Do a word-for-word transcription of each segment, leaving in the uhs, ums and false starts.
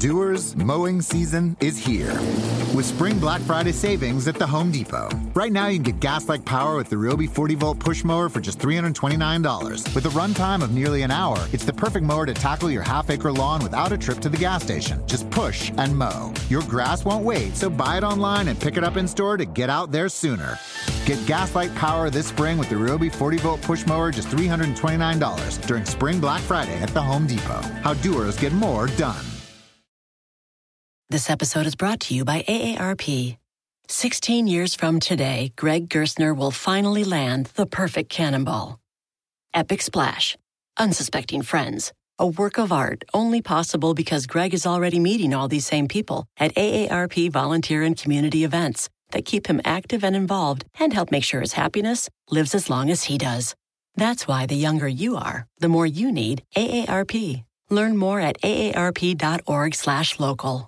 Doers, mowing season is here. With Spring Black Friday savings at the Home Depot. Right now, you can get gas-like power with the Ryobi forty volt push mower for just three hundred twenty-nine dollars. With a runtime of nearly an hour, it's the perfect mower to tackle your half-acre lawn without a trip to the gas station. Just push and mow. Your grass won't wait, so buy it online and pick it up in-store to get out there sooner. Get gas-like power this spring with the Ryobi forty volt push mower just three hundred twenty-nine dollars during Spring Black Friday at the Home Depot. How doers get more done. This episode is brought to you by A A R P. Sixteen years from today, Greg Gerstner will finally land the perfect cannonball. Epic splash. Unsuspecting friends. A work of art only possible because Greg is already meeting all these same people at A A R P volunteer and community events that keep him active and involved and help make sure his happiness lives as long as he does. That's why the younger you are, the more you need A A R P. Learn more at aarp.org slash local.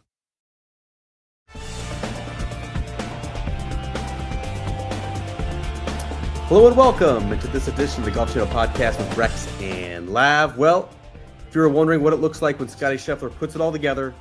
Hello and welcome to this edition of the Golf Channel Podcast with Rex and Lav. Well, if you're wondering what it looks like when Scottie Scheffler puts it all together,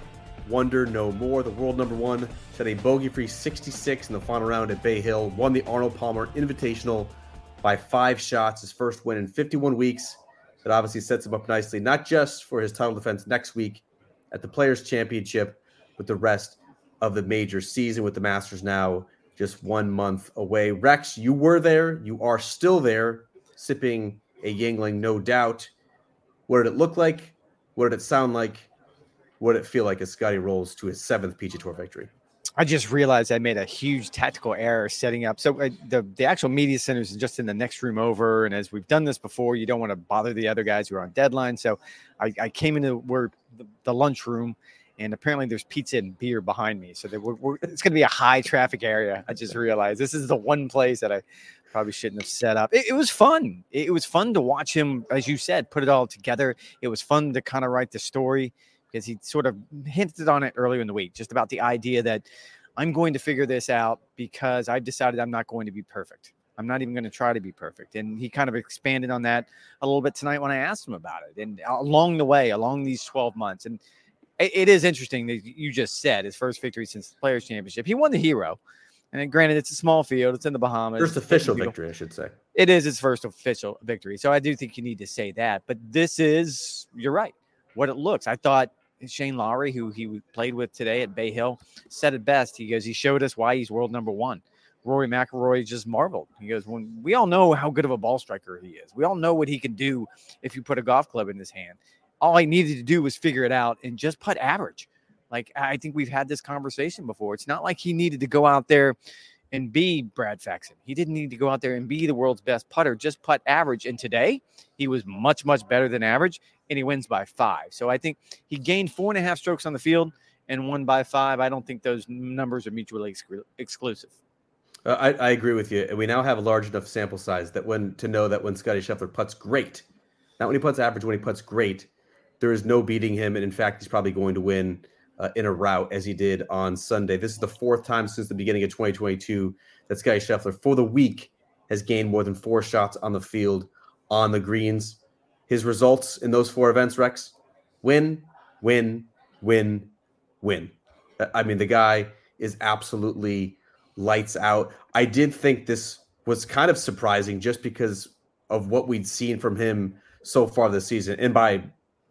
wonder no more. The world number one shot a bogey-free sixty-six in the final round at Bay Hill, won the Arnold Palmer Invitational by five shots, his first win in fifty-one weeks. That obviously sets him up nicely, not just for his title defense next week at the Players' Championship, but the rest of the major season with the Masters now just one month away. Rex, you were there. You are still there, sipping a Yuengling, no doubt. What did it look like? What did it sound like? What did it feel like as Scottie rolls to his seventh P G A Tour victory? I just realized I made a huge tactical error setting up. So uh, the, the actual media center is just in the next room over. And as we've done this before, you don't want to bother the other guys who are on deadline. So I, I came into where the, the lunch room. And apparently there's pizza and beer behind me. So we're, we're, it's going to be a high traffic area. I just realized this is the one place that I probably shouldn't have set up. It, it was fun. It, it was fun to watch him, as you said, put it all together. It was fun to kind of write the story because he sort of hinted on it earlier in the week, just about the idea that I'm going to figure this out because I've decided I'm not going to be perfect. I'm not even going to try to be perfect. And he kind of expanded on that a little bit tonight when I asked him about it. And along the way, along these twelve months, and it is interesting that you just said his first victory since the Players' Championship. He won the Hero. And granted, it's a small field. It's in the Bahamas. First official victory, I should say. It is his first official victory. So I do think you need to say that. But this is, you're right, what it looks. I thought Shane Lowry, who he played with today at Bay Hill, said it best. He goes, he showed us why he's world number one. Rory McIlroy just marveled. He goes, when we all know how good of a ball striker he is. We all know what he can do if you put a golf club in his hand. All I needed to do was figure it out and just putt average. Like, I think we've had this conversation before. It's not like he needed to go out there and be Brad Faxon. He didn't need to go out there and be the world's best putter, just putt average. And today he was much, much better than average, and he wins by five. So I think he gained four and a half strokes on the field and won by five. I don't think those numbers are mutually ex- exclusive. Uh, I, I agree with you. And we now have a large enough sample size that when to know that when Scottie Scheffler putts great, not when he puts average, when he putts great, there is no beating him, and in fact, he's probably going to win uh, in a rout as he did on Sunday. This is the fourth time since the beginning of twenty twenty-two that Scottie Scheffler, for the week, has gained more than four shots on the field on the greens. His results in those four events, Rex, win, win, win, win. I mean, the guy is absolutely lights out. I did think this was kind of surprising just because of what we'd seen from him so far this season, and by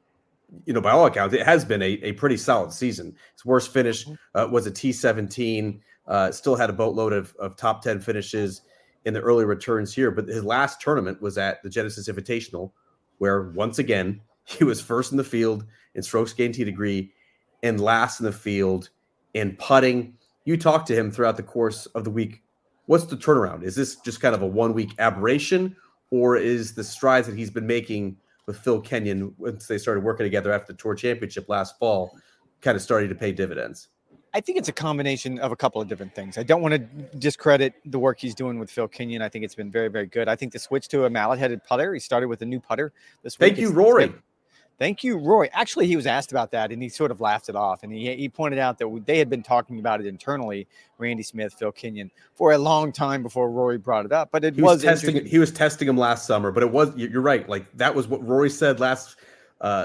you know, by all accounts, it has been a, a pretty solid season. His worst finish uh, was a T seventeen, uh, still had a boatload of, of top ten finishes in the early returns here. But his last tournament was at the Genesis Invitational, where once again, he was first in the field in strokes gained tee degree and last in the field in putting. You talked to him throughout the course of the week. What's the turnaround? Is this just kind of a one-week aberration, or is the strides that he's been making with Phil Kenyon once they started working together after the Tour Championship last fall kind of starting to pay dividends? I think it's a combination of a couple of different things. I don't want to discredit the work he's doing with Phil Kenyon. I think it's been very, very good. I think the switch to a mallet-headed putter, he started with a new putter this week. Thank you, Rory. Thank you, Rory. Actually, he was asked about that, and he sort of laughed it off. And he he pointed out that they had been talking about it internally, Randy Smith, Phil Kenyon, for a long time before Rory brought it up. But it he was, was testing. He was testing him last summer, but it was. You're right. Like that was what Rory said last uh,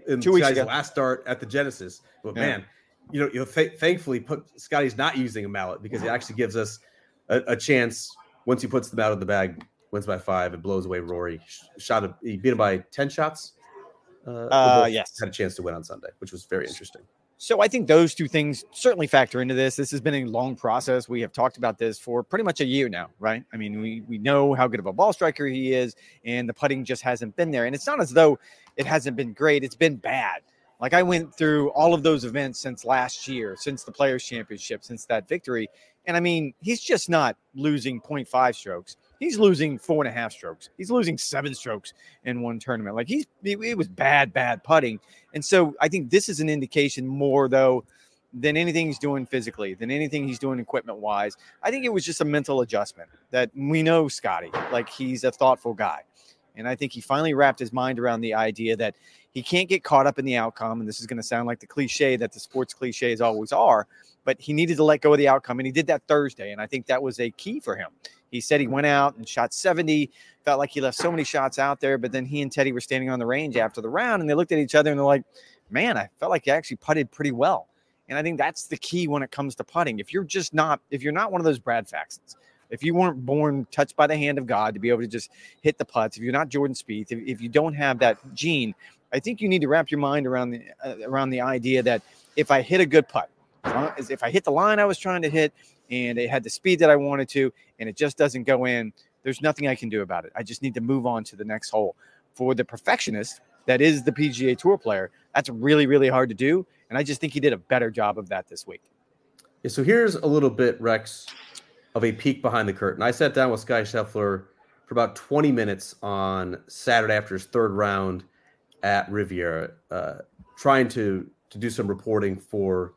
in Two weeks Scotty's ago. last start at the Genesis. But Yeah. man, you know, you know, th- thankfully, put Scotty's not using a mallet because it actually gives us a, a chance once he puts the mallet in the bag, wins by five, it blows away Rory. Shot a, he beat him by ten shots. Uh, Uh, yes. Had a chance to win on Sunday, which was very interesting. So I think those two things certainly factor into this. This has been a long process. We have talked about this for pretty much a year now, right? I mean, we we know how good of a ball striker he is, and the putting just hasn't been there. And it's not as though it hasn't been great. It's been bad. Like I went through all of those events since last year, since the Players' Championship, since that victory. And I mean, he's just not losing zero point five strokes. He's losing four and a half strokes. He's losing seven strokes in one tournament. Like he's, it was bad, bad putting. And so I think this is an indication more though than anything he's doing physically, than anything he's doing equipment wise. I think it was just a mental adjustment that we know Scotty, like he's a thoughtful guy. And I think he finally wrapped his mind around the idea that he can't get caught up in the outcome. And this is going to sound like the cliche that the sports cliches always are, but he needed to let go of the outcome. And he did that Thursday. And I think that was a key for him. He said he went out and shot seventy, felt like he left so many shots out there, but then he and Teddy were standing on the range after the round and they looked at each other and they're like, man, I felt like he actually putted pretty well. And I think that's the key when it comes to putting. If you're just not, if you're not one of those Brad Faxons, if you weren't born touched by the hand of God to be able to just hit the putts, if you're not Jordan Spieth, if, if you don't have that gene, I think you need to wrap your mind around the uh, around the idea that if I hit a good putt, if I hit the line I was trying to hit and it had the speed that I wanted to, and it just doesn't go in, there's nothing I can do about it. I just need to move on to the next hole. For the perfectionist that is the P G A Tour player, that's really, really hard to do. And I just think he did a better job of that this week. Yeah, so here's a little bit, Rex, of a peek behind the curtain. I sat down with Scotty Scheffler for about twenty minutes on Saturday after his third round at Riviera, uh, trying to, to do some reporting for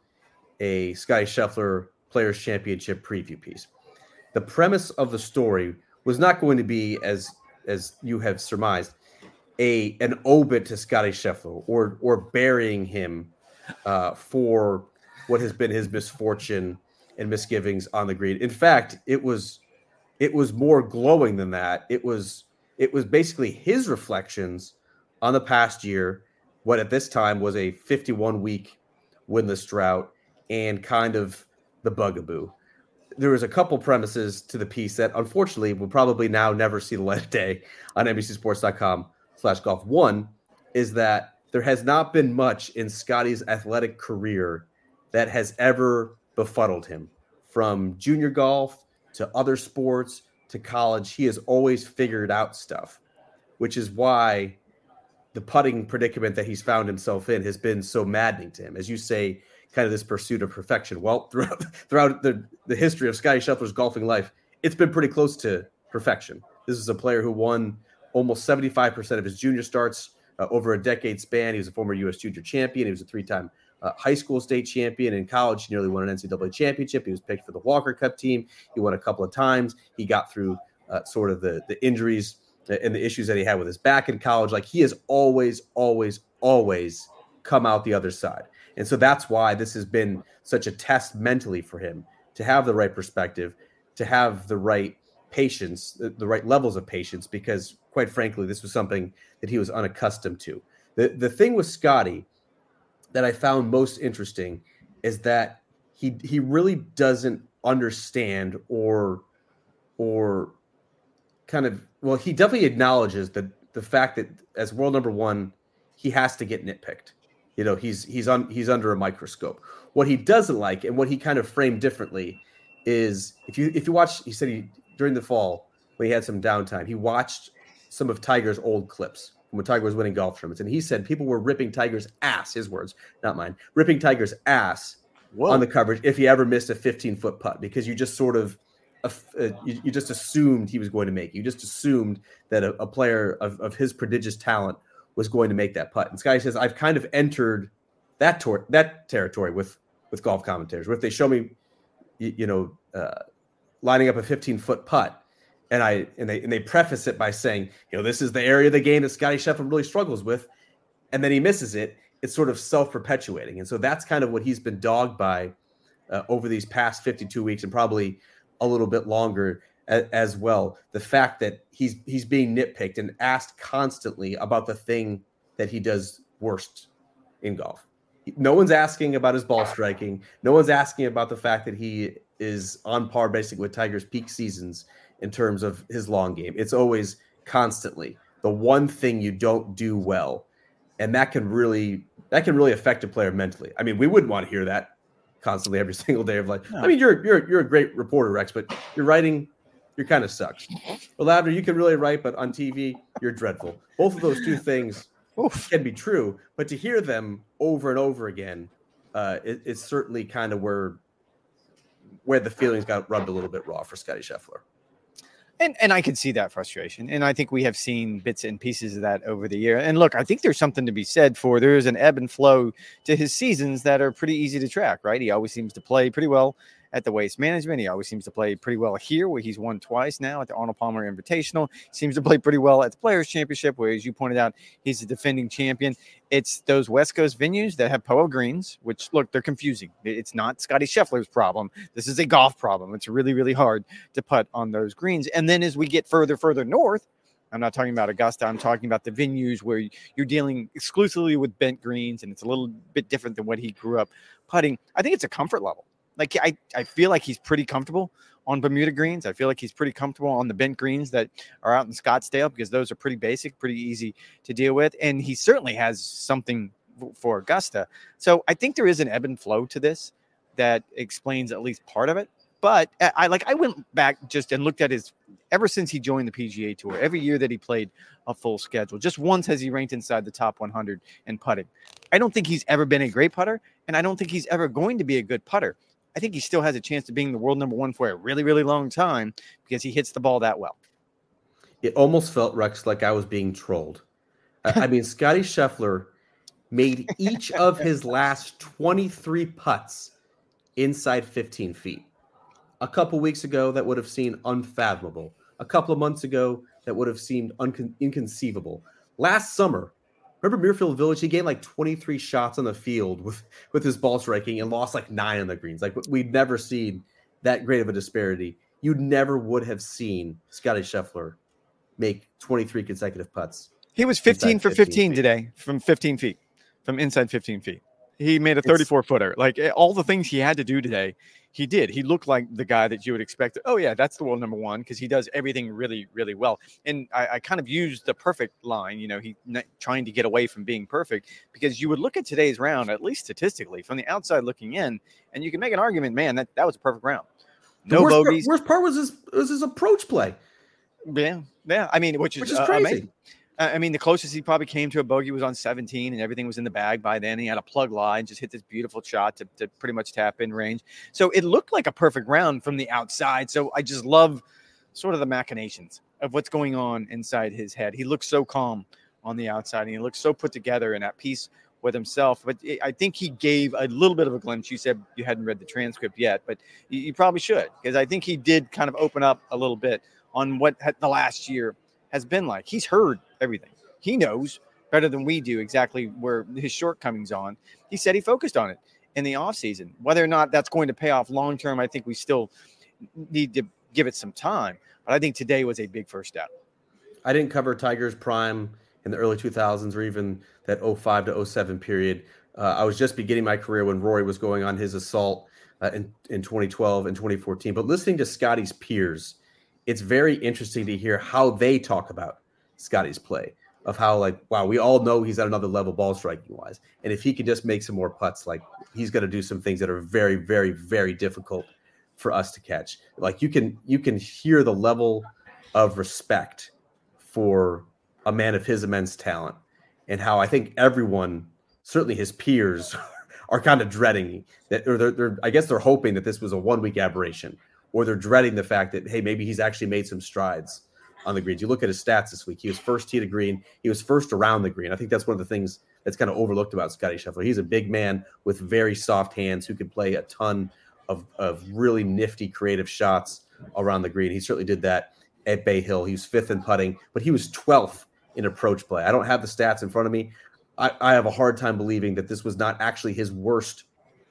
a Scotty Scheffler Players' Championship preview piece. The premise of the story was not going to be, as as you have surmised, a an obit to Scotty Scheffler or or burying him uh, for what has been his misfortune and misgivings on the green. In fact, it was it was more glowing than that. It was it was basically his reflections on the past year, what at this time was a fifty-one week winless drought, and kind of the bugaboo. There was a couple premises to the piece that unfortunately will probably now never see the light of day on N B C Sports dot com slash golf. One is that there has not been much in Scotty's athletic career that has ever befuddled him. From junior golf to other sports to college, he has always figured out stuff, which is why the putting predicament that he's found himself in has been so maddening to him. As you say, kind of this pursuit of perfection. Well, throughout, throughout the, the history of Scotty Scheffler's golfing life, it's been pretty close to perfection. This is a player who won almost seventy-five percent of his junior starts uh, over a decade span. He was a former U S junior champion. He was a three-time uh, high school state champion. In college, he nearly won an N C double A championship. He was picked for the Walker Cup team. He won a couple of times. He got through uh, sort of the, the injuries and the issues that he had with his back in college. Like, he has always, always, always come out the other side. And so that's why this has been such a test mentally for him, to have the right perspective, to have the right patience, the, the right levels of patience, because quite frankly, this was something that he was unaccustomed to. The, the thing with Scotty that I found most interesting is that he he really doesn't understand or or kind of, well, he definitely acknowledges that the fact that as world number one, he has to get nitpicked. You know, he's he's on he's under a microscope. What he doesn't like, and what he kind of framed differently, is if you if you watch, he said he during the fall when he had some downtime, he watched some of Tiger's old clips when Tiger was winning golf tournaments, and he said people were ripping Tiger's ass, his words, not mine, ripping Tiger's ass Whoa. on the coverage if he ever missed a fifteen foot putt, because you just sort of uh, you, you just assumed he was going to make it. You just assumed that a, a player of, of his prodigious talent was going to make that putt. And Scotty says, I've kind of entered that tor- that territory with, with golf commentators, where if they show me, you, you know, uh, lining up a fifteen foot putt, and I and they and they preface it by saying, you know, this is the area of the game that Scotty Scheffler really struggles with, and then he misses it, it's sort of self-perpetuating. And so that's kind of what he's been dogged by uh, over these past fifty-two weeks, and probably a little bit longer as well. The fact that he's he's being nitpicked and asked constantly about the thing that he does worst in golf. No one's asking about his ball striking. No one's asking about the fact that he is on par basically with Tiger's peak seasons in terms of his long game. It's always constantly the one thing you don't do well. And that can really that can really affect a player mentally. I mean, we wouldn't want to hear that constantly every single day of like, no. I mean, you're you're you're a great reporter, Rex, but your writing, you're kind of sucks. Well, Lavender, you can really write, but on T V, you're dreadful. Both of those two things Oof. can be true, but to hear them over and over again, uh, it, it's certainly kind of where where the feelings got rubbed a little bit raw for Scottie Scheffler. And and I can see that frustration. And I think we have seen bits and pieces of that over the year. And look, I think there's something to be said for there is an ebb and flow to his seasons that are pretty easy to track, right? He always seems to play pretty well at the Waste Management. He always seems to play pretty well here, where he's won twice now at the Arnold Palmer Invitational. He seems to play pretty well at the Players Championship, where, as you pointed out, he's a defending champion. It's those West Coast venues that have P O A greens, which, look, they're confusing. It's not Scottie Scheffler's problem. This is a golf problem. It's really, really hard to putt on those greens. And then as we get further, further north, I'm not talking about Augusta. I'm talking about the venues where you're dealing exclusively with bent greens, and it's a little bit different than what he grew up putting. I think it's a comfort level. Like, I, I feel like he's pretty comfortable on Bermuda greens. I feel like he's pretty comfortable on the bent greens that are out in Scottsdale, because those are pretty basic, pretty easy to deal with. And he certainly has something for Augusta. So I think there is an ebb and flow to this that explains at least part of it. But I like I went back just and looked at his ever since he joined the P G A Tour, every year that he played a full schedule. Just once has he ranked inside the top one hundred in putting. I don't think he's ever been a great putter, and I don't think he's ever going to be a good putter. I think he still has a chance of being the world number one for a really, really long time because he hits the ball that well. It almost felt, Rex, like I was being trolled. I mean, Scottie Scheffler made each of his last twenty-three putts inside fifteen feet. A couple weeks ago, that would have seemed unfathomable. A couple of months ago, that would have seemed uncon- inconceivable. Last summer, remember Muirfield Village? He gained like twenty-three shots on the field with, with his ball striking and lost like nine on the greens. Like, we'd never seen that great of a disparity. You never would have seen Scottie Scheffler make twenty-three consecutive putts. He was fifteen for fifteen today from fifteen feet, from inside fifteen feet. He made a thirty-four footer. Like, all the things he had to do today, he did. He looked like the guy that you would expect. Oh, yeah, that's the world number one, because he does everything really, really well. And I, I kind of used the perfect line, you know, he not trying to get away from being perfect, because you would look at today's round, at least statistically, from the outside looking in, and you can make an argument, man, that, that was a perfect round. No the worst bogeys. Part, worst part was his, was his approach play. Yeah, yeah. I mean, which is, which is uh, crazy. Amazing. I mean, the closest he probably came to a bogey was on seventeen, and everything was in the bag by then. He had a plug line, just hit this beautiful shot to, to pretty much tap in range. So it looked like a perfect round from the outside. So I just love sort of the machinations of what's going on inside his head. He looks so calm on the outside, and he looks so put together and at peace with himself. But I think he gave a little bit of a glimpse. You said you hadn't read the transcript yet, but you, you probably should, because I think he did kind of open up a little bit on what the last year has been like. He's heard everything. He knows better than we do exactly where his shortcomings on. He said he focused on it in the offseason. Whether or not that's going to pay off long term, I think we still need to give it some time. But I think today was a big first step. I didn't cover Tiger's prime in the early two thousands or even that oh five to oh seven period. Uh, I was just beginning my career when Rory was going on his assault uh, in, in twenty twelve and twenty fourteen. But listening to Scottie's peers, it's very interesting to hear how they talk about Scottie's play, of how, like, wow, we all know he's at another level ball striking wise. And if he can just make some more putts, like, he's going to do some things that are very, very, very difficult for us to catch. Like, you can, you can hear the level of respect for a man of his immense talent, and how I think everyone, certainly his peers, are kind of dreading that, or they're, they're I guess they're hoping that this was a one week aberration, or they're dreading the fact that, hey, maybe he's actually made some strides on the greens. You look at his stats this week. He was first tee to green. He was first around the green. I think that's one of the things that's kind of overlooked about Scottie Scheffler. He's a big man with very soft hands who can play a ton of, of really nifty, creative shots around the green. He certainly did that at Bay Hill. He was fifth in putting, but he was twelfth in approach play. I don't have the stats in front of me. I, I have a hard time believing that this was not actually his worst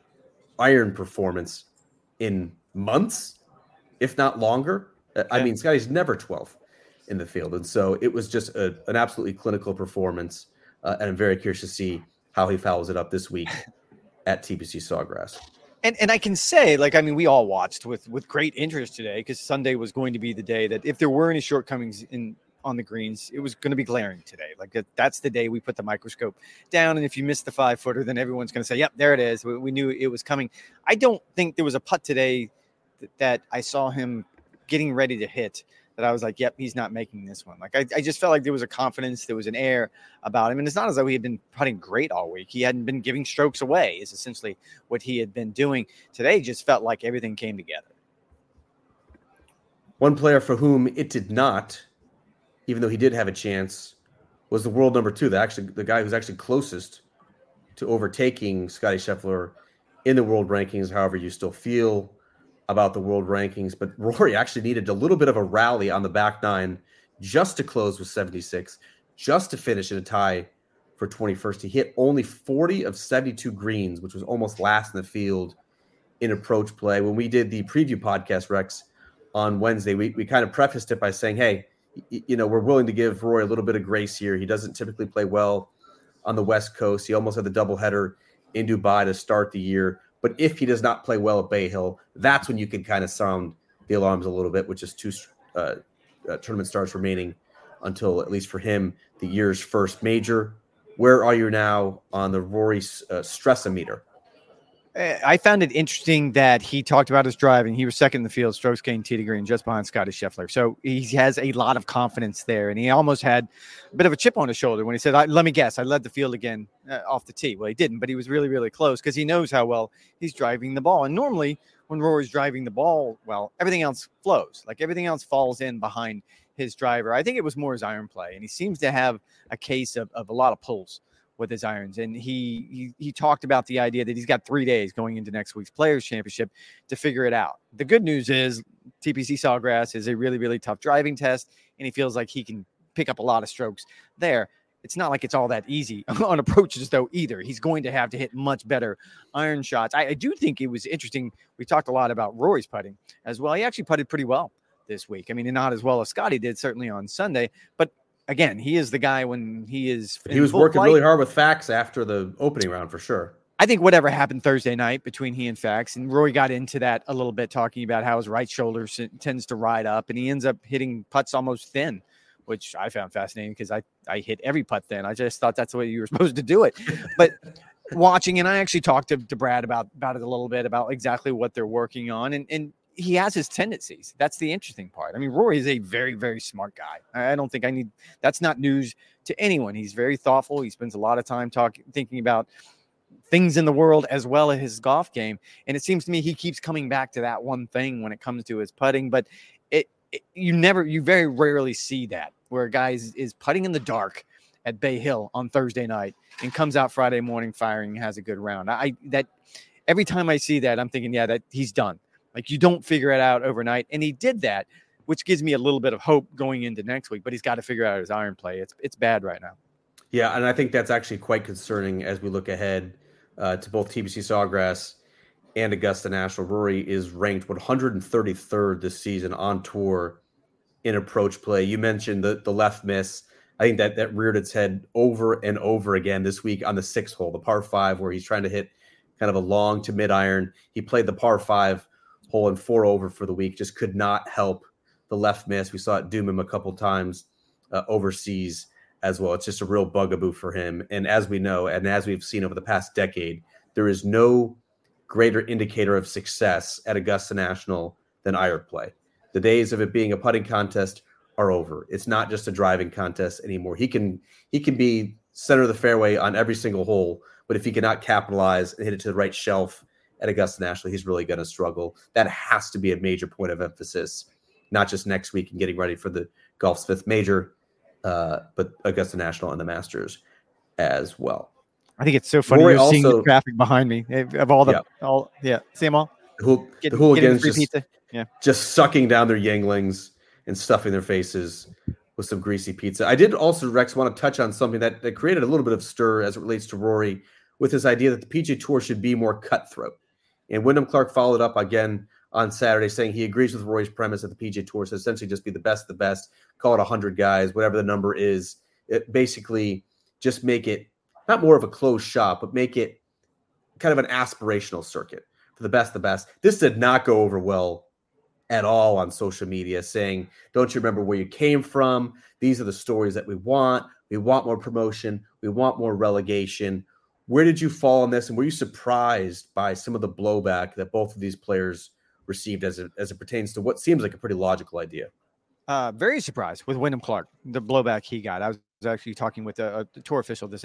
iron performance in months, if not longer. Yeah. I mean, Scottie's never twelfth in the field. And so it was just a, an absolutely clinical performance. Uh, and I'm very curious to see how he follows it up this week at T P C Sawgrass. And and I can say, like, I mean, we all watched with with great interest today because Sunday was going to be the day that if there were any shortcomings in on the greens, it was going to be glaring today. Like that, that's the day we put the microscope down. And if you missed the five footer, then everyone's going to say, yep, there it is. We, we knew it was coming. I don't think there was a putt today that, that I saw him getting ready to hit that I was like, yep, he's not making this one. Like I, I just felt like there was a confidence, there was an air about him. And it's not as though he had been putting great all week. He hadn't been giving strokes away is essentially what he had been doing. Today just felt like everything came together. One player for whom it did not, even though he did have a chance, was the world number two, the actually the guy who's actually closest to overtaking Scottie Scheffler in the world rankings, however you still feel about the world rankings. But Rory actually needed a little bit of a rally on the back nine just to close with seventy-six, just to finish in a tie for twenty-first. He hit only forty of seventy-two greens, which was almost last in the field in approach play. When we did the preview podcast, Rex, on Wednesday, we, we kind of prefaced it by saying, hey, you know, we're willing to give Rory a little bit of grace here. He doesn't typically play well on the West Coast. He almost had the doubleheader in Dubai to start the year. But if he does not play well at Bay Hill, that's when you can kind of sound the alarms a little bit, which is two uh, uh, tournament starts remaining until, at least for him, the year's first major. Where are you now on the Rory uh, stress-o-meter? I found it interesting that he talked about his driving. He was second in the field, strokes gained tee to green, just behind Scottie Scheffler. So he has a lot of confidence there, and he almost had a bit of a chip on his shoulder when he said, let me guess, I led the field again uh, off the tee. Well, he didn't, but he was really, really close because he knows how well he's driving the ball. And normally when Rory's driving the ball, well, everything else flows. Like everything else falls in behind his driver. I think it was more his iron play, and he seems to have a case of, of a lot of pulls with his irons. And he, he he talked about the idea that he's got three days going into next week's Players Championship to figure it out. The good news is T P C Sawgrass is a really, really tough driving test, and he feels like he can pick up a lot of strokes there. It's not like it's all that easy on approaches, though, either. He's going to have to hit much better iron shots. I, I do think it was interesting. We talked a lot about Rory's putting as well. He actually putted pretty well this week. I mean, not as well as Scottie did, certainly on Sunday, but again, he is the guy when he is. He was working flight. really hard with Fax after the opening round for sure. I think whatever happened Thursday night between he and Fax, and Rory got into that a little bit, talking about how his right shoulder tends to ride up, and he ends up hitting putts almost thin, which I found fascinating because I, I hit every putt thin. I just thought that's the way you were supposed to do it. But watching, and I actually talked to, to Brad about, about it a little bit, about exactly what they're working on, and and. He has his tendencies. That's the interesting part. I mean, Rory is a very, very smart guy. I don't think I need, that's not news to anyone. He's very thoughtful. He spends a lot of time talking, thinking about things in the world as well as his golf game. And it seems to me he keeps coming back to that one thing when it comes to his putting, but it, it you never, you very rarely see that where a guy is, is putting in the dark at Bay Hill on Thursday night and comes out Friday morning firing and has a good round. I, that every time I see that, I'm thinking, yeah, that he's done. Like, you don't figure it out overnight. And he did that, which gives me a little bit of hope going into next week. But he's got to figure out his iron play. It's it's bad right now. Yeah, and I think that's actually quite concerning as we look ahead uh, to both T P C Sawgrass and Augusta National. Rory is ranked one hundred thirty-third this season on tour in approach play. You mentioned the, the left miss. I think that, that reared its head over and over again this week on the sixth hole, the par five, where he's trying to hit kind of a long to mid iron. He played the par five hole in four over for the week, just could not help the left miss. We saw it doom him a couple times uh, overseas as well. It's just a real bugaboo for him. And as we know, and as we've seen over the past decade, there is no greater indicator of success at Augusta National than iron play. The days of it being a putting contest are over. It's not just a driving contest anymore. He can he can be center of the fairway on every single hole, but if he cannot capitalize and hit it to the right shelf at Augusta National, he's really going to struggle. That has to be a major point of emphasis, not just next week and getting ready for the golf's fifth major, uh, but Augusta National and the Masters as well. I think it's so funny. Rory You're also, seeing the traffic behind me of all the, yeah. all yeah, see them all. The, hool, Get, the hooligans just, pizza. Yeah. just sucking down their Yinglings and stuffing their faces with some greasy pizza. I did also, Rex, want to touch on something that, that created a little bit of stir as it relates to Rory, with this idea that the P G A Tour should be more cutthroat. And Wyndham Clark followed up again on Saturday, saying he agrees with Rory's premise that the P G A Tour should essentially just be the best of the best, call it one hundred guys, whatever the number is. It basically just make it not more of a closed shop, but make it kind of an aspirational circuit for the best of the best. This did not go over well at all on social media, saying, don't you remember where you came from? These are the stories that we want. We want more promotion. We want more relegation. Where did you fall on this? And were you surprised by some of the blowback that both of these players received as it, as it pertains to what seems like a pretty logical idea? Uh, very surprised with Wyndham Clark, the blowback he got. I was actually talking with a, a tour official this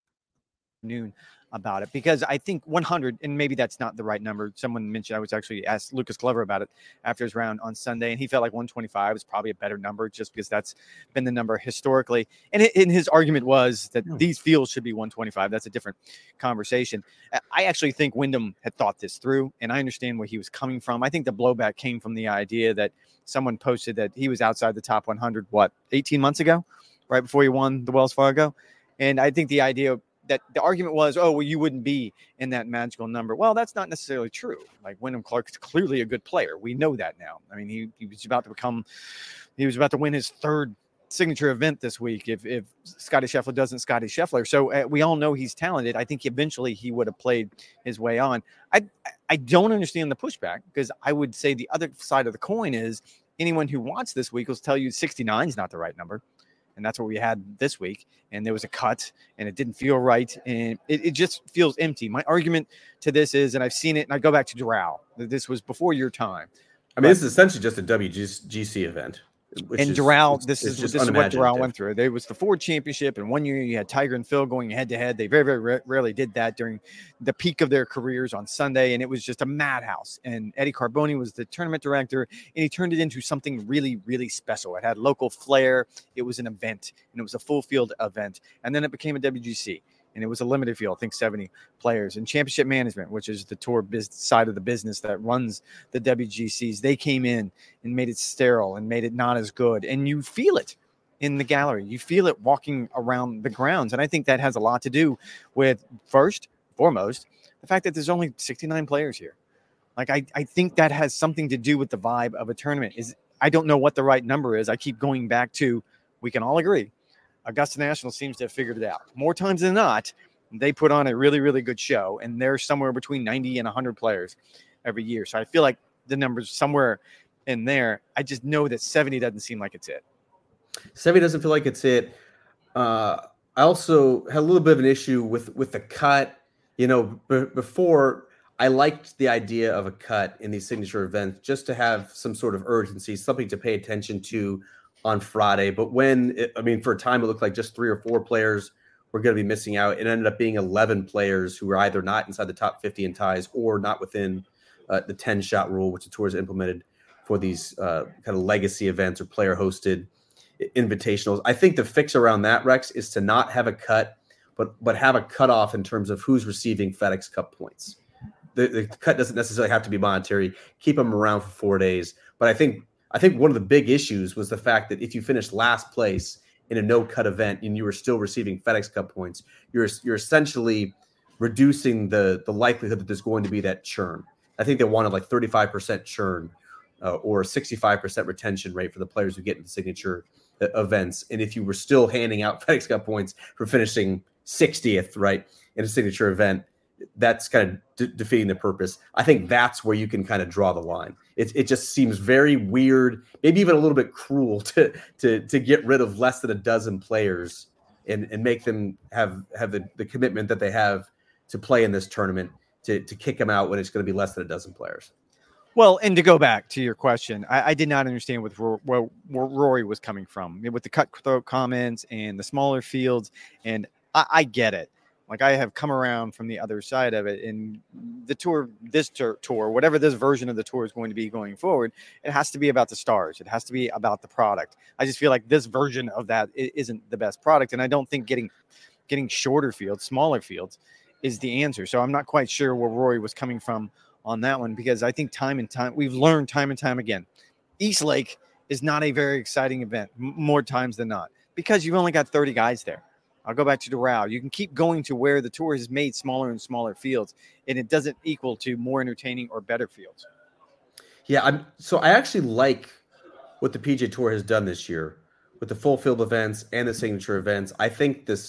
afternoon about it, because I think one hundred, and maybe that's not the right number. Someone mentioned, I was actually asked Lucas Glover about it after his round on Sunday, and he felt like one twenty-five is probably a better number just because that's been the number historically. And, it, and his argument was that hmm. these fields should be one twenty-five. That's a different conversation. I actually think Wyndham had thought this through, and I understand where he was coming from. I think the blowback came from the idea that someone posted that he was outside the top one hundred, what, eighteen months ago, right before he won the Wells Fargo. And I think the idea that the argument was, oh, well, you wouldn't be in that magical number. Well, that's not necessarily true. Like, Wyndham Clark is clearly a good player. We know that now. I mean, he, he was about to become, he was about to win his third signature event this week if, if Scotty Scheffler doesn't Scotty Scheffler. So uh, we all know he's talented. I think eventually he would have played his way on. I, I don't understand the pushback, because I would say the other side of the coin is anyone who wants this week will tell you sixty-nine is not the right number. And that's what we had this week. And there was a cut, and it didn't feel right. And it, it just feels empty. My argument to this is, and I've seen it, and I go back to Doral, that this was before your time. I mean, but, this is essentially just a W G C event. And Doral, this is this is what Doral went through. There was the Ford Championship, and one year you had Tiger and Phil going head to head. They very, very ra- rarely did that during the peak of their careers on Sunday, and it was just a madhouse. And Eddie Carboni was the tournament director, and he turned it into something really, really special. It had local flair. It was an event, and it was a full field event. And then it became a W G C. And it was a limited field, I think seventy players. And Championship Management, which is the tour biz- side of the business that runs the W G Cs, they came in and made it sterile and made it not as good. And you feel it in the gallery. You feel it walking around the grounds. And I think that has a lot to do with, first, foremost, the fact that there's only sixty-nine players here. Like, I, I think that has something to do with the vibe of a tournament. Is I don't know what the right number is. I keep going back to, we can all agree, Augusta National seems to have figured it out. More times than not, they put on a really, really good show, and they're somewhere between ninety and one hundred players every year. So I feel like the number's somewhere in there. I just know that seventy doesn't seem like it's it. seventy doesn't feel like it's it. Uh, I also had a little bit of an issue with, with the cut. You know, b- before I liked the idea of a cut in these signature events just to have some sort of urgency, something to pay attention to on Friday. But when, it, I mean, for a time, it looked like just three or four players were going to be missing out. It ended up being eleven players who were either not inside the top fifty in ties or not within uh, the ten shot rule, which the tour has implemented for these uh, kind of legacy events or player hosted invitationals. I think the fix around that, Rex, is to not have a cut, but, but have a cutoff in terms of who's receiving FedEx Cup points. The, the cut doesn't necessarily have to be monetary. Keep them around for four days. But I think I think one of the big issues was the fact that if you finished last place in a no-cut event and you were still receiving FedEx Cup points, you're you're essentially reducing the the likelihood that there's going to be that churn. I think they wanted like thirty-five percent churn uh, or sixty-five percent retention rate for the players who get into signature uh, events. And if you were still handing out FedEx Cup points for finishing sixtieth, right, in a signature event, that's kind of de- defeating the purpose. I think that's where you can kind of draw the line. It it just seems very weird, maybe even a little bit cruel to to to get rid of less than a dozen players and, and make them have have the, the commitment that they have to play in this tournament, to to kick them out when it's going to be less than a dozen players. Well, and to go back to your question, I, I did not understand what, where, where Rory was coming from with the cutthroat comments and the smaller fields, and I, I get it. Like, I have come around from the other side of it, and the tour, this tour, tour, whatever this version of the tour is going to be going forward, it has to be about the stars. It has to be about the product. I just feel like this version of that isn't the best product, and I don't think getting getting shorter fields, smaller fields, is the answer. So I'm not quite sure where Rory was coming from on that one, because I think time and time, we've learned time and time again, East Lake is not a very exciting event, m- more times than not, because you've only got thirty guys there. I'll go back to Doral. You can keep going to where the tour has made smaller and smaller fields, and it doesn't equal to more entertaining or better fields. Yeah, I'm so I actually like what the P G A Tour has done this year with the full field events and the signature events. I think this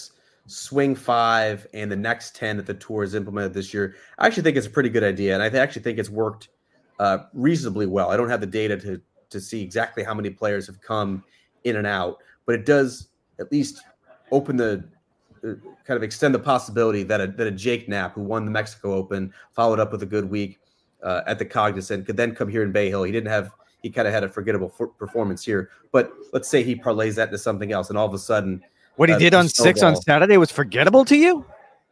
swing five and the next ten that the tour has implemented this year, I actually think it's a pretty good idea. And I th- actually think it's worked uh, reasonably well. I don't have the data to, to see exactly how many players have come in and out, but it does at least open the uh, kind of extend the possibility that a, that a Jake Knapp, who won the Mexico Open, followed up with a good week uh, at the Cognizant, could then come here in Bay Hill. He didn't have, he kind of had a forgettable f- performance here, but let's say he parlays that into something else. And all of a sudden, what he uh, did on six on Saturday was forgettable to you?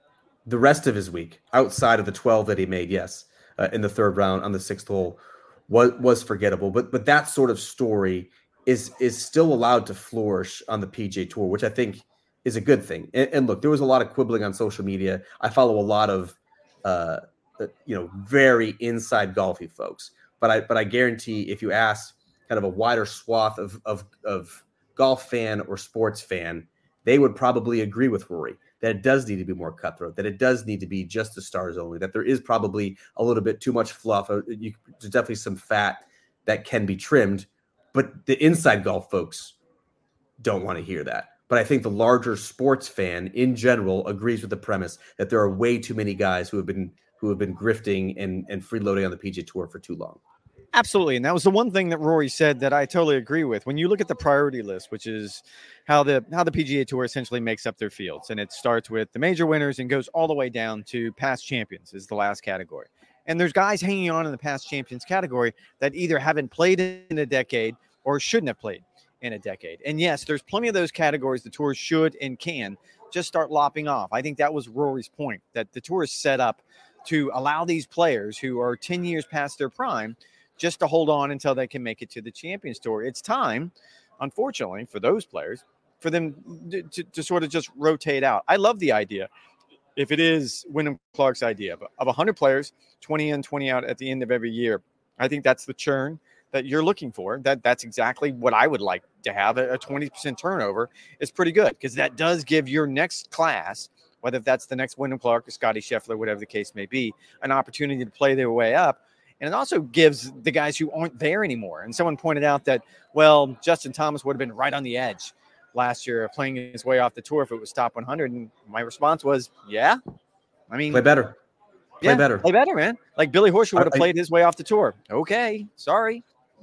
The rest of his week, outside of the twelve that he made, yes, uh, in the third round on the sixth hole, was was forgettable. But but that sort of story is is still allowed to flourish on the P G A Tour, which I think is a good thing. And, and look, there was a lot of quibbling on social media. I follow a lot of, uh, you know, very inside golfy folks. But I but I guarantee if you ask kind of a wider swath of of of golf fan or sports fan, they would probably agree with Rory that it does need to be more cutthroat, that it does need to be just the stars only, that there is probably a little bit too much fluff. You, there's definitely some fat that can be trimmed, but the inside golf folks don't want to hear that. But I think the larger sports fan in general agrees with the premise that there are way too many guys who have been who have been grifting and, and freeloading on the P G A Tour for too long. Absolutely. And that was the one thing that Rory said that I totally agree with. When you look at the priority list, which is how the how the P G A Tour essentially makes up their fields, and it starts with the major winners and goes all the way down to past champions is the last category. And there's guys hanging on in the past champions category that either haven't played in a decade or shouldn't have played in a decade. And yes, there's plenty of those categories the tour should and can just start lopping off. I think that was Rory's point, that the tour is set up to allow these players who are ten years past their prime just to hold on until they can make it to the Champions Tour. It's time, unfortunately, for those players, for them to, to, to sort of just rotate out. I love the idea, if it is Wyndham Clark's idea, of, of one hundred players, twenty in, twenty out at the end of every year. I think that's the churn that you're looking for. That That's exactly what I would like to have. A, a twenty percent turnover is pretty good, because that does give your next class, whether that's the next Wyndham Clark or Scotty Scheffler, whatever the case may be, an opportunity to play their way up. And it also gives the guys who aren't there anymore. And someone pointed out that, well, Justin Thomas would have been right on the edge last year, playing his way off the tour if it was top one hundred. And my response was, yeah. I mean, play better. Play yeah, better. Play better, man. Like Billy Horschel would have I, played his way off the tour. Okay, sorry.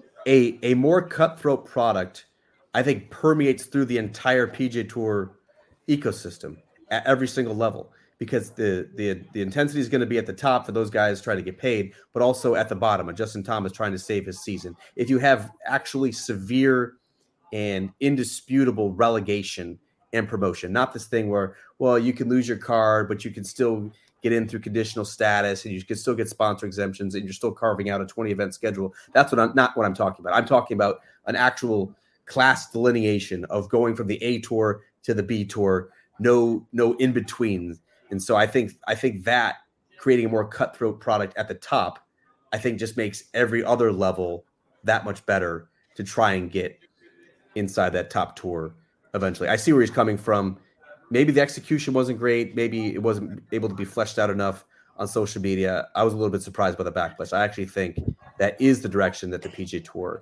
A a more cutthroat product, I think, permeates through the entire P G A Tour ecosystem at every single level. Because the the the intensity is going to be at the top for those guys trying to get paid, but also at the bottom, and Justin Thomas trying to save his season. If you have actually severe and indisputable relegation and promotion, not this thing where, well, you can lose your card, but you can still get in through conditional status, and you can still get sponsor exemptions, and you're still carving out a twenty event schedule. That's what I'm not what I'm talking about. I'm talking about an actual class delineation of going from the A tour to the B tour, no no in betweens. And so I think I think that creating a more cutthroat product at the top, I think just makes every other level that much better to try and get inside that top tour eventually. I see where he's coming from. Maybe the execution wasn't great. Maybe it wasn't able to be fleshed out enough on social media. I was a little bit surprised by the backlash. I actually think that is the direction that the P G A Tour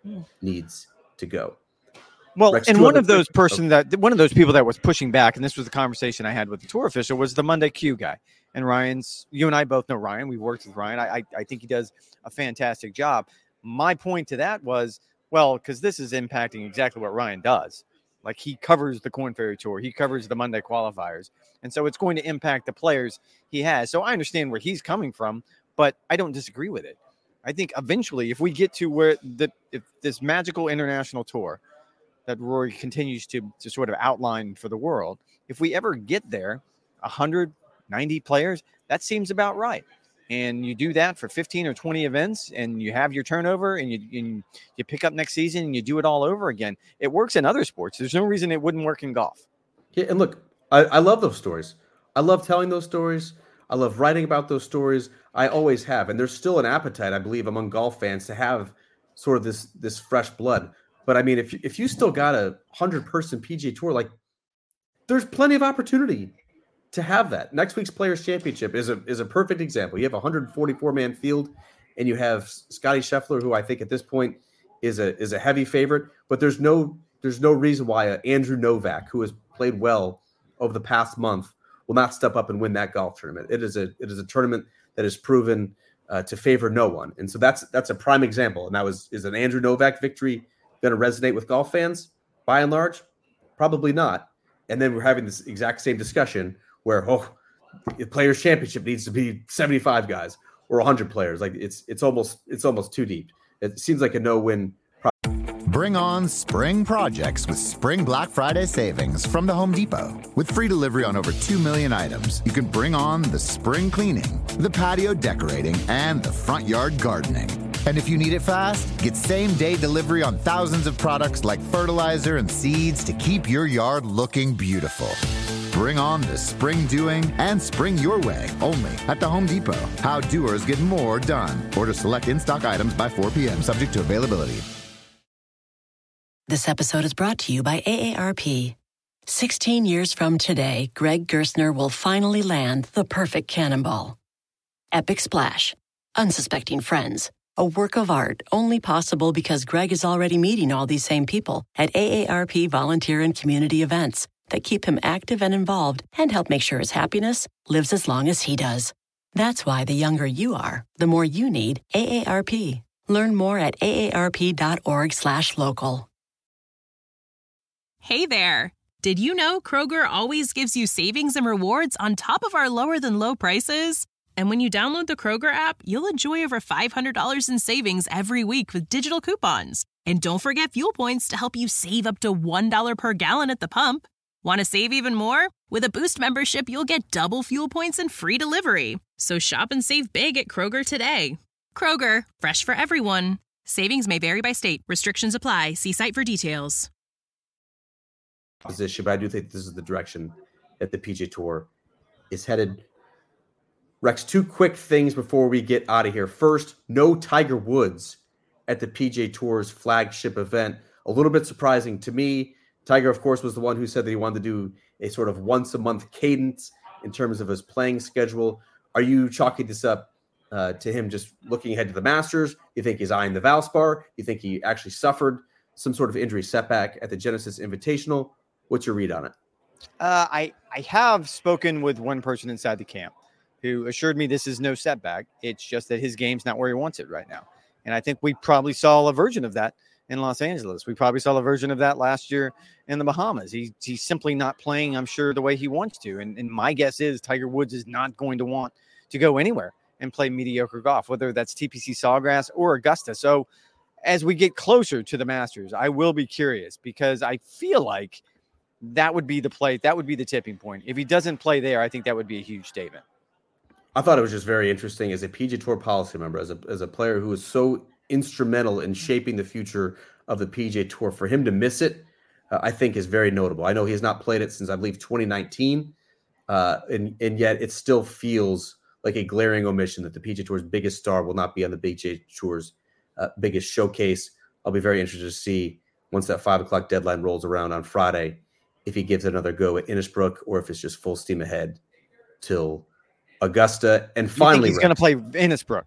needs to go. Well, Rex, and one of those things. person that one of those people that was pushing back, and this was the conversation I had with the tour official, was the Monday Q guy. And Ryan's, you and I both know Ryan. We've worked with Ryan. I, I, I think he does a fantastic job. My point to that was, well, because this is impacting exactly what Ryan does. Like, he covers the Korn Ferry Tour. He covers the Monday qualifiers. And so it's going to impact the players he has. So I understand where he's coming from, but I don't disagree with it. I think eventually, if we get to where the if this magical international tour that Rory continues to, to sort of outline for the world, if we ever get there, one hundred ninety players, that seems about right. And you do that for fifteen or twenty events, and you have your turnover, and you, and you pick up next season, and you do it all over again. It works in other sports. There's no reason it wouldn't work in golf. Yeah, and look, I, I love those stories. I love telling those stories. I love writing about those stories. I always have. And there's still an appetite, I believe, among golf fans to have sort of this, this fresh blood. But I mean, if you, if you still got a hundred-person P G A Tour, like, there's plenty of opportunity to have that. Next week's Players Championship is a is a perfect example. You have a one hundred forty-four man field, and you have Scotty Scheffler, who I think at this point is a is a heavy favorite. But there's no there's no reason why uh, Andrew Novak, who has played well over the past month will not step up and win that golf tournament. It is a it is a tournament that is proven uh, to favor no one, and so that's that's a prime example. And that was is an Andrew Novak victory going to resonate with golf fans by and large? Probably not. And then we're having this exact same discussion where oh, the Players Championship needs to be seventy-five guys or one hundred players. Like it's it's almost it's almost too deep. It seems like a no-win. Bring on spring projects with Spring Black Friday savings from the Home Depot. With free delivery on over two million items, you can bring on the spring cleaning, the patio decorating, and the front yard gardening. And if you need it fast, get same-day delivery on thousands of products like fertilizer and seeds to keep your yard looking beautiful. Bring on the spring doing and spring your way only at the Home Depot. How doers get more done. Order select in-stock items by four p.m. subject to availability. This episode is brought to you by A A R P. sixteen years from today, Greg Gerstner will finally land the perfect cannonball. Epic Splash. Unsuspecting Friends. A work of art only possible because Greg is already meeting all these same people at A A R P volunteer and community events that keep him active and involved and help make sure his happiness lives as long as he does. That's why the younger you are, the more you need A A R P. Learn more at aarp.org slash local. Hey there! Did you know Kroger always gives you savings and rewards on top of our lower-than-low prices? And when you download the Kroger app, you'll enjoy over five hundred dollars in savings every week with digital coupons. And don't forget fuel points to help you save up to one dollar per gallon at the pump. Want to save even more? With a Boost membership, you'll get double fuel points and free delivery. So shop and save big at Kroger today. Kroger, fresh for everyone. Savings may vary by state. Restrictions apply. See site for details. Position, but I do think this is the direction that the P G A Tour is headed. Rex, two quick things before we get out of here. First, no Tiger Woods at the P G A Tour's flagship event. A little bit surprising to me. Tiger, of course, was the one who said that he wanted to do a sort of once-a-month cadence in terms of his playing schedule. Are you chalking this up uh, to him just looking ahead to the Masters? You think he's eyeing the Valspar? You think he actually suffered some sort of injury setback at the Genesis Invitational? What's your read on it? Uh, I, I have spoken with one person inside the camp who assured me this is no setback. It's just that his game's not where he wants it right now. And I think we probably saw a version of that in Los Angeles. We probably saw a version of that last year in the Bahamas. He, he's simply not playing, I'm sure, the way he wants to. And, and my guess is Tiger Woods is not going to want to go anywhere and play mediocre golf, whether that's T P C Sawgrass or Augusta. So as we get closer to the Masters, I will be curious because I feel like that would be the play. That would be the tipping point. If he doesn't play there, I think that would be a huge statement. I thought it was just very interesting as a P G A Tour policy member, as a, as a player who was so instrumental in shaping the future of the P G A Tour. For him to miss it, uh, I think is very notable. I know he has not played it since, I believe, twenty nineteen, uh, and, and yet it still feels like a glaring omission that the P G A Tour's biggest star will not be on the P G A Tour's uh, biggest showcase. I'll be very interested to see once that five o'clock deadline rolls around on Friday, if he gives it another go at Innisbrook or if it's just full steam ahead till Augusta. And finally, he's going to play Innisbrook.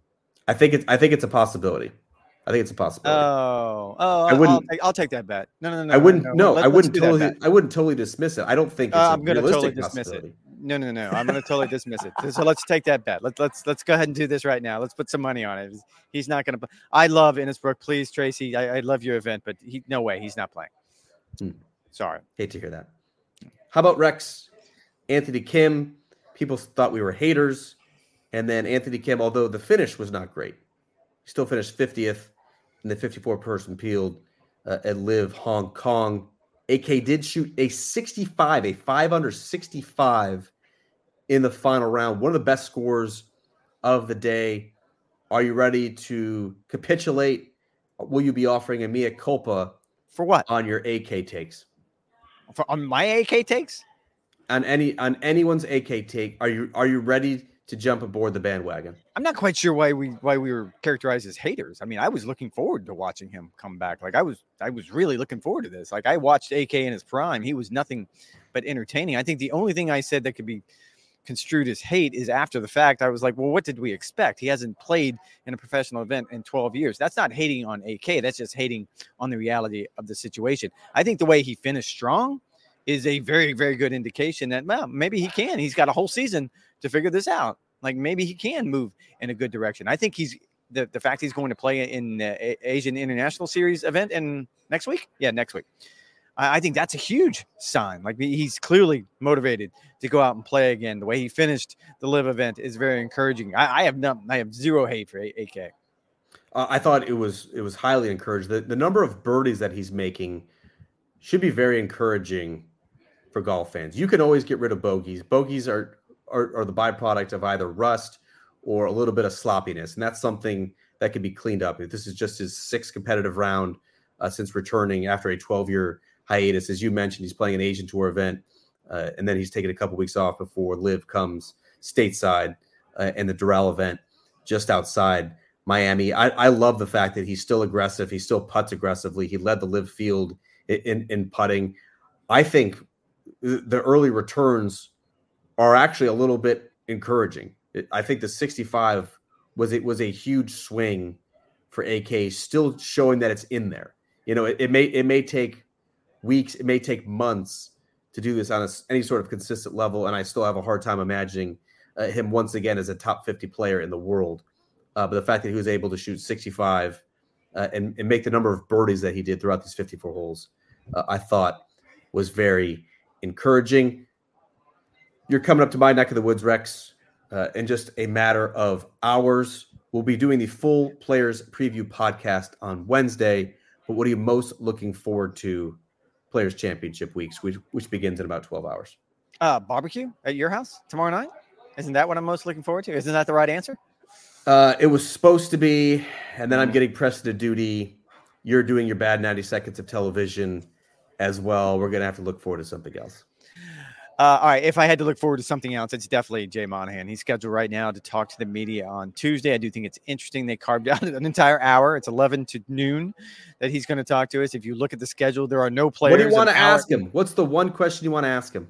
I think it's I think it's a possibility. I think it's a possibility. Oh, oh, I wouldn't. I'll take, I'll take that bet. No, no, no. I wouldn't. No, No, Let, I wouldn't totally. totally. I wouldn't totally dismiss it. I don't think it's Uh, a I'm going to totally dismiss possibility. it. No, no, no. I'm going to totally dismiss it. So let's take that bet. Let's let's let's go ahead and do this right now. Let's put some money on it. He's not going to. I love Innisbrook. Please, Tracy. I, I love your event, but he, no way. He's not playing. Hmm. Sorry. Hate to hear that. How about Rex? Anthony Kim. People thought we were haters. And then Anthony Kim, although the finish was not great, he still finished fiftieth in the fifty-four person field uh, at Live Hong Kong. A K did shoot a sixty-five, a five under sixty-five in the final round. One of the best scores of the day. Are you ready to capitulate? Will you be offering a mea culpa For what? on your A K takes? For, on my A K takes? On any on anyone's A K take, are you are you ready to jump aboard the bandwagon? I'm not quite sure why we why we were characterized as haters. I mean, I was looking forward to watching him come back. Like I was I was really looking forward to this. Like I watched A K in his prime. He was nothing but entertaining. I think the only thing I said that could be construed as hate is after the fact. I was like, well, what did we expect? He hasn't played in a professional event in twelve years. That's not hating on A K. That's just hating on the reality of the situation. I think the way he finished strong is a very, very good indication that well, maybe he can. He's got a whole season to figure this out. Like maybe he can move in a good direction. I think he's the, the fact he's going to play in the Asian International Series event in next week. Yeah, next week. I, I think that's a huge sign. Like he's clearly motivated to go out and play again. The way he finished the live event is very encouraging. I, I have no, I have zero hate for A K. Uh, I thought it was it was highly encouraged. The, the number of birdies that he's making should be very encouraging for golf fans. You can always get rid of bogeys. Bogeys are, are are the byproduct of either rust or a little bit of sloppiness, and that's something that can be cleaned up. This is just his sixth competitive round uh, since returning after a twelve-year hiatus. As you mentioned, he's playing an Asian Tour event, uh, and then he's taking a couple weeks off before Live comes stateside uh, and the Doral event just outside Miami. I, I love the fact that he's still aggressive. He still putts aggressively. He led the Live field in, in, in putting. I think the early returns are actually a little bit encouraging. I think the sixty-five was it was a huge swing for A K, still showing that it's in there. You know, it, it may it may take weeks, it may take months to do this on a, any sort of consistent level, and I still have a hard time imagining uh, him once again as a top fifty player in the world. Uh, but the fact that he was able to shoot sixty-five uh, and, and make the number of birdies that he did throughout these fifty-four holes, uh, I thought was very encouraging. You're coming up to my neck of the woods, Rex, uh, in just a matter of hours. We'll be doing the full Players Preview podcast on Wednesday. But what are you most looking forward to Players Championship weeks, which, which begins in about twelve hours? Uh, barbecue at your house tomorrow night? Isn't that what I'm most looking forward to? Isn't that the right answer? Uh, it was supposed to be, and then I'm getting pressed to duty. You're doing your bad ninety seconds of television as well. We're going to have to look forward to something else. Uh, all right. If I had to look forward to something else, it's definitely Jay Monahan. He's scheduled right now to talk to the media on Tuesday. I do think it's interesting. They carved out an entire hour. It's eleven to noon that he's going to talk to us. If you look at the schedule, there are no players. What do you want to ask him? What's the one question you want to ask him?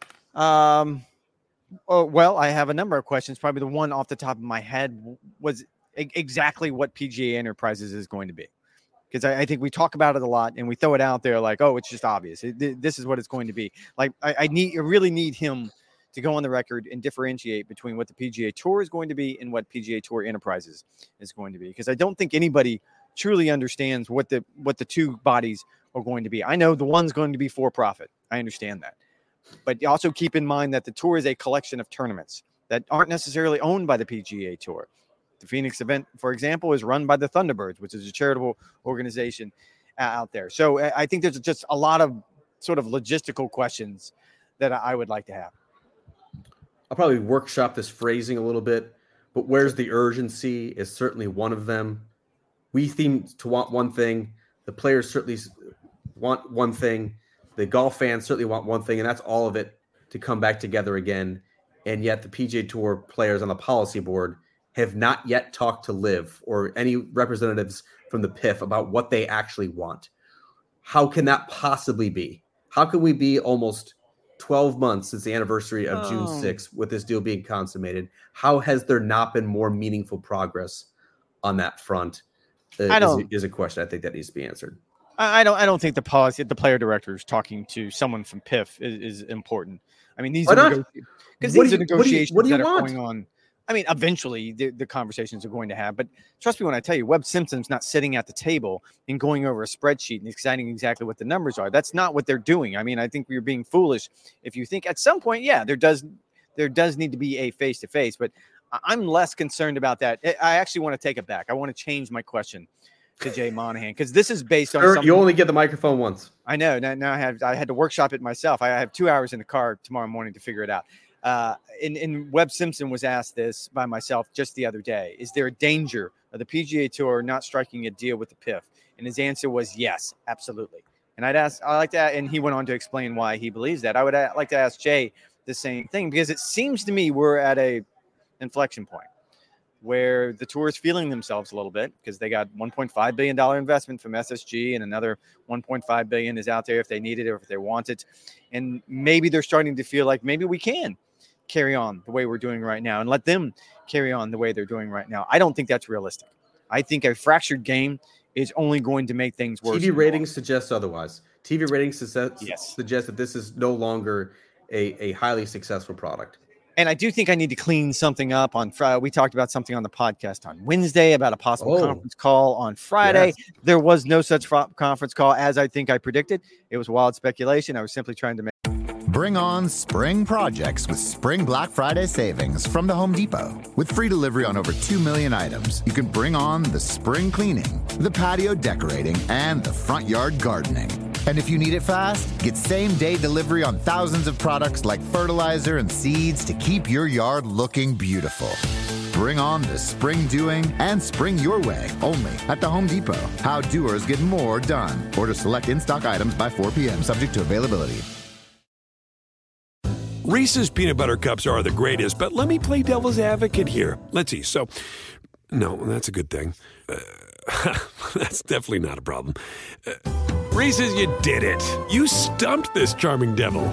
Um, oh, well, I have a number of questions. Probably the one off the top of my head was exactly what P G A Enterprises is going to be. Because I, I think we talk about it a lot and we throw it out there like, oh, it's just obvious. It, this is what it's going to be. Like, I, I need, I really need him to go on the record and differentiate between what the P G A Tour is going to be and what P G A Tour Enterprises is going to be. Because I don't think anybody truly understands what the what the two bodies are going to be. I know the one's going to be for profit. I understand that. But also keep in mind that the tour is a collection of tournaments that aren't necessarily owned by the P G A Tour. The Phoenix event, for example, is run by the Thunderbirds, which is a charitable organization uh, out there. So I think there's just a lot of sort of logistical questions that I would like to have. I'll probably workshop this phrasing a little bit, but where's the urgency is certainly one of them. We seem to want one thing. The players certainly want one thing. The golf fans certainly want one thing, and that's all of it to come back together again. And yet the P G A Tour players on the policy board have not yet talked to Liv or any representatives from the P I F about what they actually want. How can that possibly be? How can we be almost twelve months since the anniversary of oh. June sixth with this deal being consummated? How has there not been more meaningful progress on that front? Uh, I don't, is, is a question I think that needs to be answered. I don't. I don't think the policy, the player directors talking to someone from P I F is, is important. I mean, these Why are not? because What these do are you- what do you- negotiations what do you that are want? going on. I mean, eventually the, the conversations are going to have, but trust me when I tell you, Webb Simpson's not sitting at the table and going over a spreadsheet and deciding exactly what the numbers are. That's not what they're doing. I mean, I think we're being foolish if you think at some point, yeah, there does there does need to be a face-to-face, but I'm less concerned about that. I actually want to take it back. I want to change my question to Jay Monahan because this is based on Sir, something. you only get the microphone once. I know. Now, now I have I had to workshop it myself. I have two hours in the car tomorrow morning to figure it out. Uh, and, and Webb Simpson was asked this by myself just the other day. Is there a danger of the P G A Tour not striking a deal with the P I F? And his answer was yes, absolutely. And I'd ask, I like that. And he went on to explain why he believes that. I would like to ask Jay the same thing, because it seems to me we're at a inflection point where the tour is feeling themselves a little bit because they got one point five billion dollars investment from S S G and another one point five billion dollars is out there if they need it or if they want it. And maybe they're starting to feel like maybe we can carry on the way we're doing right now and let them carry on the way they're doing right now. I don't think that's realistic. I think a fractured game is only going to make things worse. T V ratings suggest otherwise. T V ratings success, yes. suggest that this is no longer a, a highly successful product. And I do think I need to clean something up on Friday. We talked about something on the podcast on Wednesday about a possible Oh. conference call on Friday. Yes. There was no such fo- conference call as I think I predicted. It was wild speculation. I was simply trying to make. Bring on spring projects with Spring Black Friday savings from the Home Depot. With free delivery on over two million items, you can bring on the spring cleaning, the patio decorating, and the front yard gardening. And if you need it fast, get same-day delivery on thousands of products like fertilizer and seeds to keep your yard looking beautiful. Bring on the spring doing and spring your way only at the Home Depot. How doers get more done. Order select in-stock items by four p.m. subject to availability. Reese's peanut butter cups are the greatest, but let me play devil's advocate here. Let's see. So, no, that's a good thing. Uh, that's definitely not a problem. Uh, Reese's, you did it. You stumped this charming devil.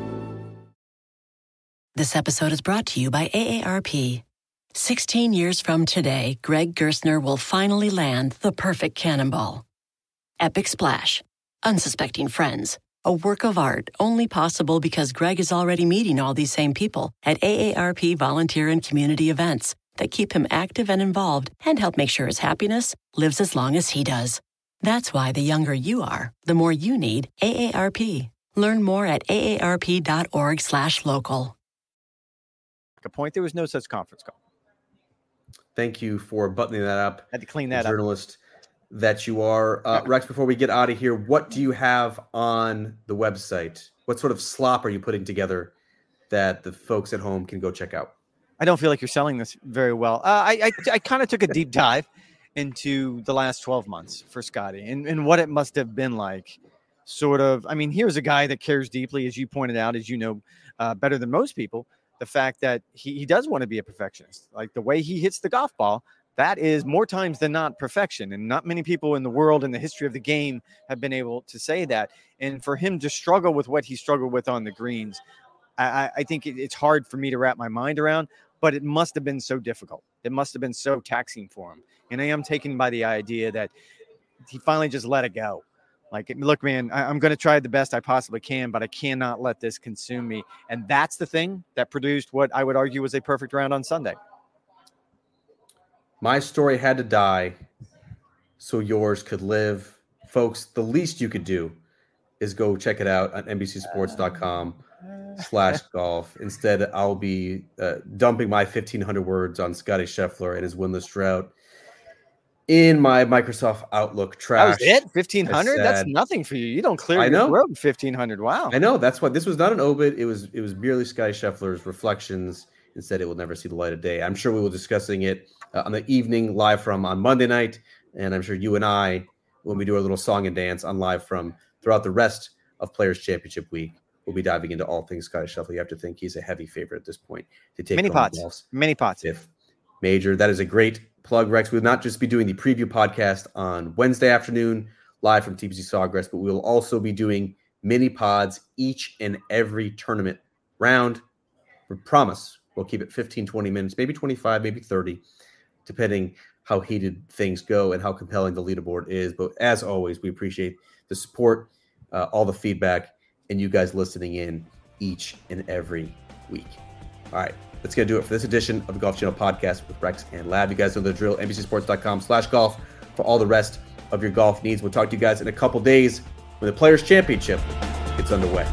This episode is brought to you by A A R P. sixteen years from today, Greg Gerstner will finally land the perfect cannonball. Epic Splash. Unsuspecting friends. A work of art only possible because Greg is already meeting all these same people at A A R P volunteer and community events that keep him active and involved and help make sure his happiness lives as long as he does. That's why the younger you are, the more you need A A R P. Learn more at aarp.org slash local. A point, there was no such conference call. Thank you for buttoning that up. Had to clean that up. Journalist that you are. Uh, Rex, before we get out of here, what do you have on the website? What sort of slop are you putting together that the folks at home can go check out? I don't feel like you're selling this very well. Uh, I I, I kind of took a deep dive into the last twelve months for Scotty and, and what it must have been like. Sort of, I mean, here's a guy that cares deeply, as you pointed out, as you know, uh, better than most people, the fact that he, he does want to be a perfectionist. Like the way he hits the golf ball, that is more times than not perfection. And not many people in the world in the history of the game have been able to say that. And for him to struggle with what he struggled with on the greens, I, I think it, it's hard for me to wrap my mind around, but it must have been so difficult. It must have been so taxing for him. And I am taken by the idea that he finally just let it go. Like, look, man, I, I'm going to try the best I possibly can, but I cannot let this consume me. And that's the thing that produced what I would argue was a perfect round on Sunday. My story had to die so yours could live. Folks, the least you could do is go check it out on N B C sports dot com slash golf. Instead, I'll be uh, dumping my fifteen hundred words on Scotty Scheffler and his winless drought in my Microsoft Outlook trash. That was it? fifteen hundred? That's nothing for you. You don't clear I your know. throat fifteen hundred. Wow. I know. That's what this was not an obit. It was it was merely Scotty Scheffler's reflections. Instead, it will never see the light of day. I'm sure we will be discussing it uh, on the evening live from on Monday night. And I'm sure you and I, when we do our little song and dance on live from throughout the rest of Players Championship Week, we'll be diving into all things Scotty Scheffler. You have to think he's a heavy favorite at this point to take many pots. Many pots. If major, that is a great plug, Rex. We'll not just be doing the preview podcast on Wednesday afternoon live from T P C Sawgrass, but we will also be doing mini pods each and every tournament round. We promise we'll keep it fifteen, twenty minutes, maybe twenty-five, maybe thirty, depending how heated things go and how compelling the leaderboard is. But as always, we appreciate the support, uh, all the feedback, and you guys listening in each and every week. All right, that's going to do it for this edition of the Golf Channel podcast with Rex and Lab. You guys know the drill, N B C sports dot com slash golf for all the rest of your golf needs. We'll talk to you guys in a couple days when the Players Championship gets underway.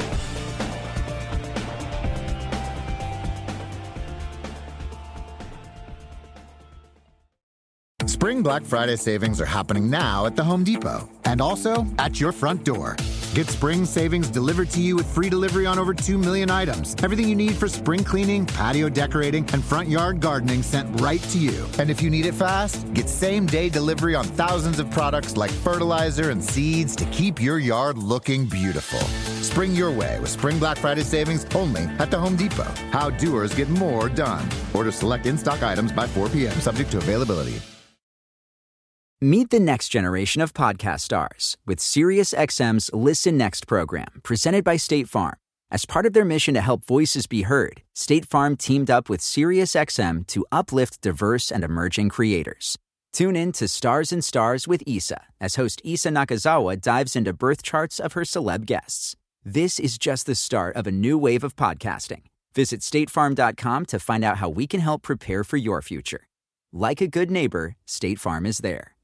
Spring Black Friday savings are happening now at the Home Depot and also at your front door. Get spring savings delivered to you with free delivery on over two million items. Everything you need for spring cleaning, patio decorating, and front yard gardening sent right to you. And if you need it fast, get same-day delivery on thousands of products like fertilizer and seeds to keep your yard looking beautiful. Spring your way with Spring Black Friday savings only at the Home Depot. How doers get more done. Order select in-stock items by four p.m. subject to availability. Meet the next generation of podcast stars with SiriusXM's Listen Next program, presented by State Farm. As part of their mission to help voices be heard, State Farm teamed up with SiriusXM to uplift diverse and emerging creators. Tune in to Stars and Stars with Issa as host Issa Nakazawa dives into birth charts of her celeb guests. This is just the start of a new wave of podcasting. Visit state farm dot com to find out how we can help prepare for your future. Like a good neighbor, State Farm is there.